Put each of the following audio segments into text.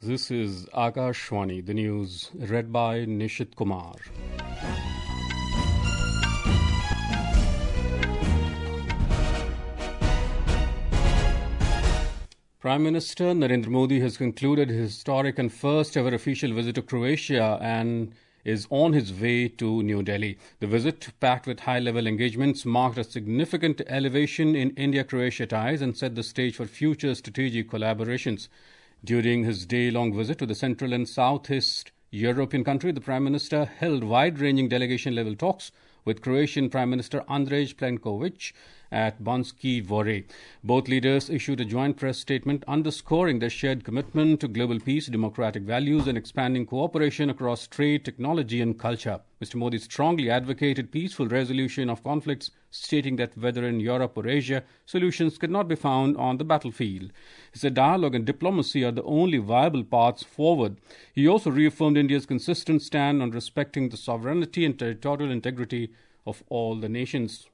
This is Akashwani, the news, read by Nishit Kumar. Prime Minister Narendra Modi has concluded his historic and first ever official visit to Croatia and is on his way to New Delhi. The visit, packed with high-level engagements, marked a significant elevation in India-Croatia ties and set the stage for future strategic collaborations. During his day-long visit to the Central and Southeast European country, the Prime Minister held wide-ranging delegation-level talks with Croatian Prime Minister Andrej Plenković at Banski Dvor. Both leaders issued a joint press statement underscoring their shared commitment to global peace, democratic values, and expanding cooperation across trade, technology, and culture. Mr. Modi strongly advocated peaceful resolution of conflicts, stating that whether in Europe or Asia, solutions cannot be found on the battlefield. He said dialogue and diplomacy are the only viable paths forward. He also reaffirmed India's consistent stand on respecting the sovereignty and territorial integrity of all the nations.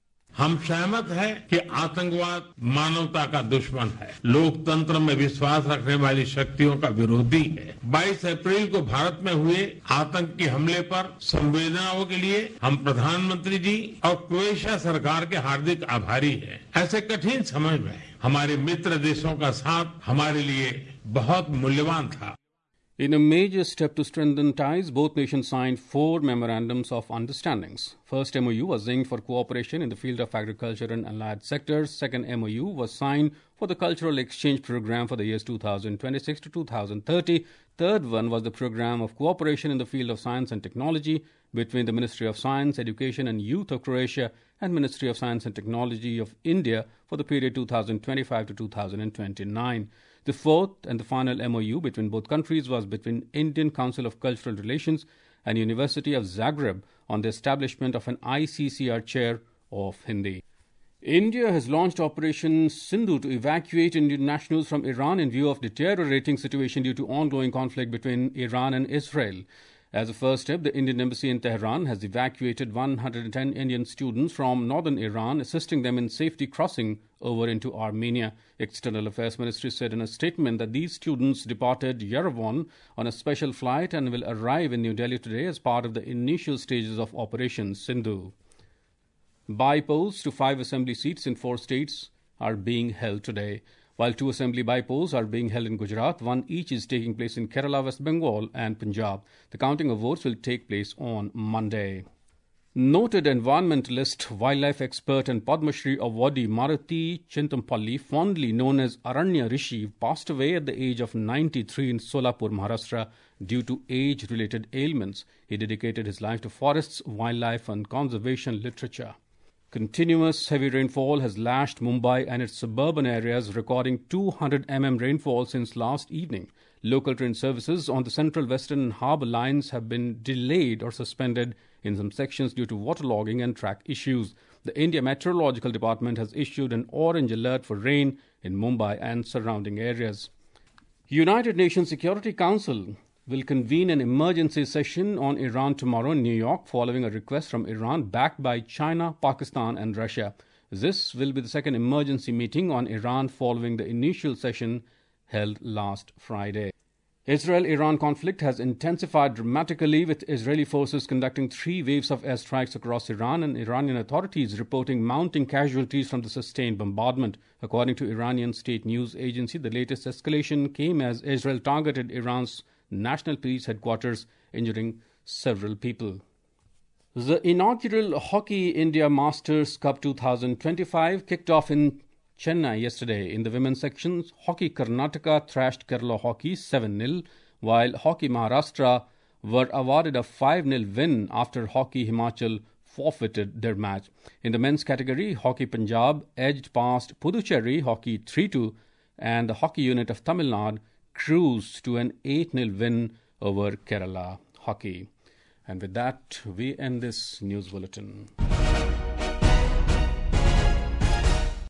हम सहमत हैं कि आतंकवाद मानवता का दुश्मन है, लोकतंत्र में विश्वास रखने वाली शक्तियों का विरोधी है। 22 अप्रैल को भारत में हुए आतंकी हमले पर संवेदनाओं के लिए हम प्रधानमंत्री जी और क्रोएशिया सरकार के हार्दिक आभारी हैं। ऐसे कठिन समय में हमारे मित्र देशों का साथ हमारे लिए बहुत मूल्यवान था। In a major step to strengthen ties, both nations signed 4 memorandums of understandings. First MOU was inked for cooperation in the field of agriculture and allied sectors. Second MOU was signed for the cultural exchange program for the years 2026 to 2030. Third one was the program of cooperation in the field of science and technology between the Ministry of Science, Education and Youth of Croatia and Ministry of Science and Technology of India for the period 2025 to 2029. The fourth and the final MOU between both countries was between Indian Council of Cultural Relations and University of Zagreb on the establishment of an ICCR chair of Hindi. India has launched Operation Sindhu to evacuate Indian nationals from Iran in view of deteriorating situation due to ongoing conflict between Iran and Israel. As a first step, the Indian Embassy in Tehran has evacuated 110 Indian students from northern Iran, assisting them in safety crossing over into Armenia. External Affairs Ministry said in a statement that these students departed Yerevan on a special flight and will arrive in New Delhi today as part of the initial stages of Operation Sindhu. By-polls to 5 assembly seats in 4 states are being held today. While 2 assembly by-polls are being held in Gujarat, 1 each is taking place in Kerala, West Bengal and Punjab. The counting of votes will take place on Monday. Noted environmentalist, wildlife expert and Padma Shri awardee Maruti Chintampalli, fondly known as Aranya Rishi, passed away at the age of 93 in Solapur, Maharashtra due to age-related ailments. He dedicated his life to forests, wildlife and conservation literature. Continuous heavy rainfall has lashed Mumbai and its suburban areas, recording 200 mm rainfall since last evening. Local train services on the Central, Western and Harbour lines have been delayed or suspended in some sections due to waterlogging and track issues. The India Meteorological Department has issued an orange alert for rain in Mumbai and surrounding areas. United Nations Security Council will convene an emergency session on Iran tomorrow in New York following a request from Iran backed by China, Pakistan and Russia. This will be the second emergency meeting on Iran following the initial session held last Friday. Israel-Iran conflict has intensified dramatically, with Israeli forces conducting 3 waves of airstrikes across Iran and Iranian authorities reporting mounting casualties from the sustained bombardment. According to Iranian state news agency, the latest escalation came as Israel targeted Iran's National Police headquarters, injuring several people. The inaugural Hockey India Masters Cup 2025 kicked off in Chennai yesterday. In the women's sections, Hockey Karnataka thrashed Kerala Hockey 7-0, while Hockey Maharashtra were awarded a 5-0 win after Hockey Himachal forfeited their match. In the men's category, Hockey Punjab edged past Puducherry Hockey 3-2, and the hockey unit of Tamil Nadu cruised to an 8-0 win over Kerala Hockey. And with that, we end this news bulletin.